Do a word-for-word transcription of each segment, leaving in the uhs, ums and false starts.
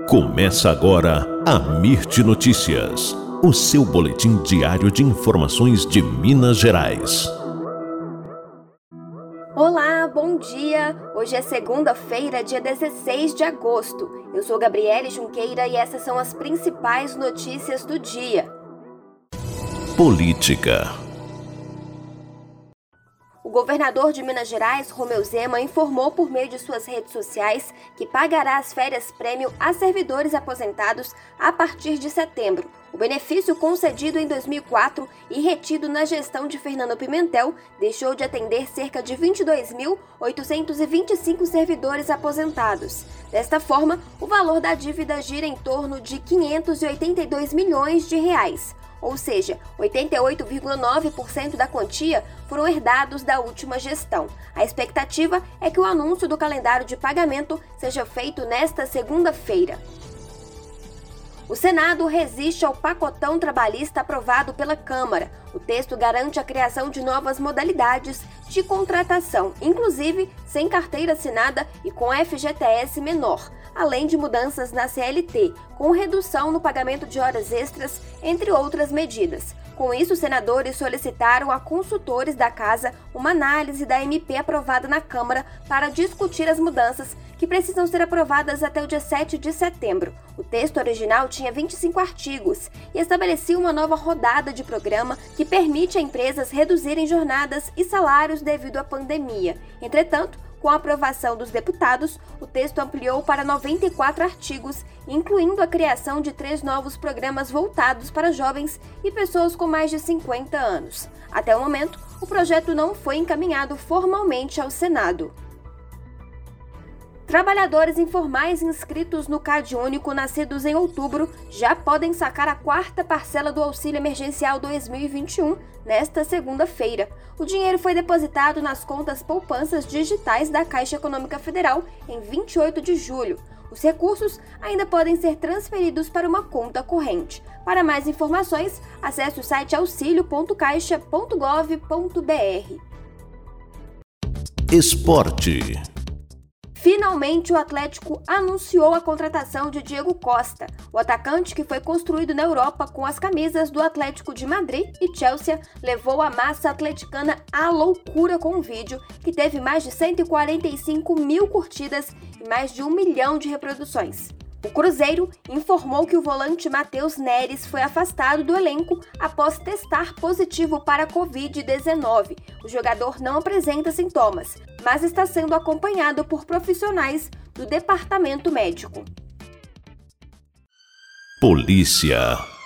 Começa agora a Mirte Notícias, o seu boletim diário de informações de Minas Gerais. Olá, bom dia! Hoje é segunda-feira, dia dezesseis de agosto. Eu sou Gabriele Junqueira e essas são as principais notícias do dia. Política. O governador de Minas Gerais, Romeu Zema, informou por meio de suas redes sociais que pagará as férias-prêmio a servidores aposentados a partir de setembro. O benefício concedido em dois mil e quatro e retido na gestão de Fernando Pimentel deixou de atender cerca de vinte e dois mil oitocentos e vinte e cinco servidores aposentados. Desta forma, o valor da dívida gira em torno de quinhentos e oitenta e dois milhões de reais. Ou seja, oitenta e oito vírgula nove por cento da quantia foram herdados da última gestão. A expectativa é que o anúncio do calendário de pagamento seja feito nesta segunda-feira. O Senado resiste ao pacotão trabalhista aprovado pela Câmara. O texto garante a criação de novas modalidades de contratação, inclusive sem carteira assinada e com F G T S menor, além de mudanças na C L T, com redução no pagamento de horas extras, entre outras medidas. Com isso, os senadores solicitaram a consultores da Casa uma análise da M P aprovada na Câmara para discutir as mudanças que precisam ser aprovadas até o dia sete de setembro. O texto original tinha vinte e cinco artigos e estabelecia uma nova rodada de programa que permite a empresas reduzirem jornadas e salários devido à pandemia. Entretanto, com a aprovação dos deputados, o texto ampliou para noventa e quatro artigos, incluindo a criação de três novos programas voltados para jovens e pessoas com mais de cinquenta anos. Até o momento, o projeto não foi encaminhado formalmente ao Senado. Trabalhadores informais inscritos no CadÚnico nascidos em outubro já podem sacar a quarta parcela do Auxílio Emergencial dois mil e vinte e um nesta segunda-feira. O dinheiro foi depositado nas contas poupanças digitais da Caixa Econômica Federal em vinte e oito de julho. Os recursos ainda podem ser transferidos para uma conta corrente. Para mais informações, acesse o site auxilio ponto caixa ponto gov ponto br. Esporte. Finalmente, o Atlético anunciou a contratação de Diego Costa. O atacante, que foi construído na Europa com as camisas do Atlético de Madrid e Chelsea, levou a massa atleticana à loucura com um vídeo que teve mais de cento e quarenta e cinco mil curtidas e mais de um milhão de reproduções. O Cruzeiro informou que o volante Matheus Neres foi afastado do elenco após testar positivo para a covid dezenove. O jogador não apresenta sintomas, mas está sendo acompanhado por profissionais do departamento médico. Polícia.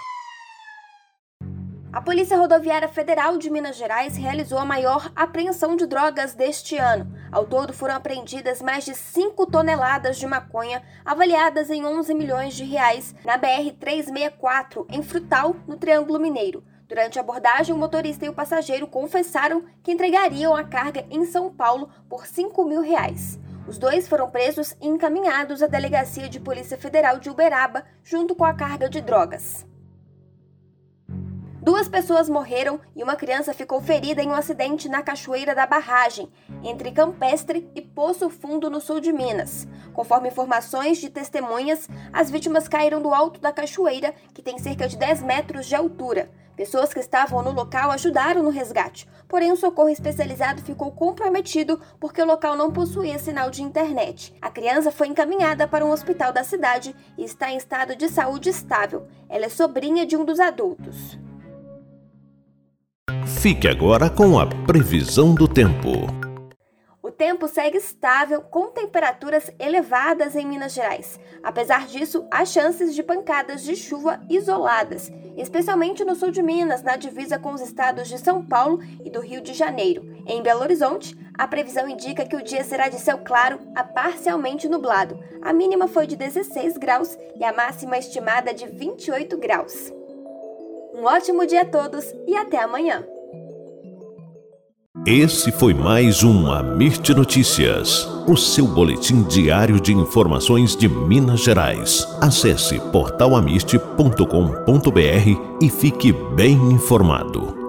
A Polícia Rodoviária Federal de Minas Gerais realizou a maior apreensão de drogas deste ano. Ao todo, foram apreendidas mais de cinco toneladas de maconha, avaliadas em onze milhões de reais, na B R trezentos e sessenta e quatro, em Frutal, no Triângulo Mineiro. Durante a abordagem, o motorista e o passageiro confessaram que entregariam a carga em São Paulo por cinco mil reais. Os dois foram presos e encaminhados à Delegacia de Polícia Federal de Uberaba, junto com a carga de drogas. Duas pessoas morreram e uma criança ficou ferida em um acidente na Cachoeira da Barragem, entre Campestre e Poço Fundo, no sul de Minas. Conforme informações de testemunhas, as vítimas caíram do alto da cachoeira, que tem cerca de dez metros de altura. Pessoas que estavam no local ajudaram no resgate, porém o socorro especializado ficou comprometido porque o local não possuía sinal de internet. A criança foi encaminhada para um hospital da cidade e está em estado de saúde estável. Ela é sobrinha de um dos adultos. Fique agora com a previsão do tempo. O tempo segue estável, com temperaturas elevadas em Minas Gerais. Apesar disso, há chances de pancadas de chuva isoladas, especialmente no sul de Minas, na divisa com os estados de São Paulo e do Rio de Janeiro. Em Belo Horizonte, a previsão indica que o dia será de céu claro a parcialmente nublado. A mínima foi de dezesseis graus e a máxima estimada de vinte e oito graus. Um ótimo dia a todos e até amanhã! Esse foi mais um Mirte Notícias, o seu boletim diário de informações de Minas Gerais. Acesse portal amirte ponto com ponto br e fique bem informado.